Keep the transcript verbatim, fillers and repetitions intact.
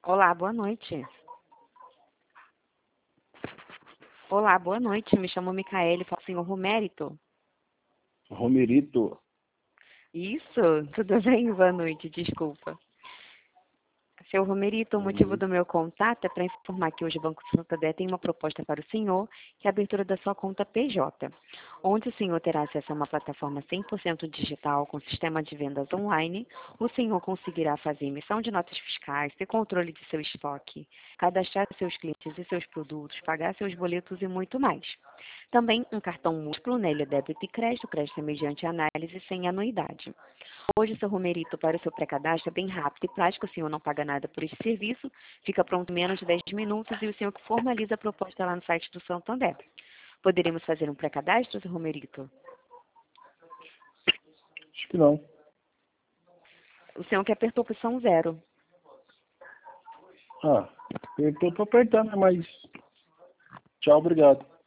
Olá, boa noite. Olá, boa noite. Me chamo Micaele, falo com o senhor Romérito. Romerito. Isso, tudo bem? Boa noite, desculpa. Seu Romerito, o motivo do meu contato é para informar que hoje o Banco Santander tem uma proposta para o senhor, que é a abertura da sua conta P J, onde o senhor terá acesso a uma plataforma cem por cento digital com sistema de vendas online. O senhor conseguirá fazer emissão de notas fiscais, ter controle de seu estoque, cadastrar seus clientes e seus produtos, pagar seus boletos e muito mais. Também um cartão múltiplo, nele débito e crédito, crédito mediante análise sem anuidade. Hoje, seu Romerito, para o seu pré-cadastro é bem rápido e prático, o senhor não paga nada por esse serviço, fica pronto em menos de dez minutos e o senhor que formaliza a proposta lá no site do Santander. Poderíamos fazer um pré-cadastro, seu Romerito? Acho que não. O senhor que apertou a opção zero. Ah, eu tô, tô apertando, mas... Tchau, obrigado.